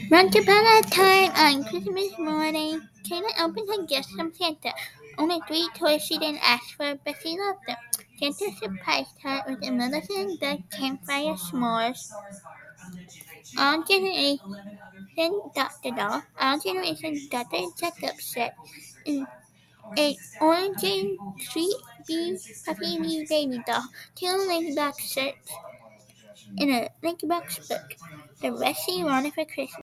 Once upon a time, on Christmas morning, Taylor opened her gifts from Santa. Only 3 toys she didn't ask for, but she loved them. Santa surprised her with a medicine, the campfire s'mores, all generation Dr. Doll, all generation Dr. Checkup set, and a orange and sweet bee puppy wee baby doll, 2 Ladybug shirts, and a Ladybug book. The rest she wanted for Christmas.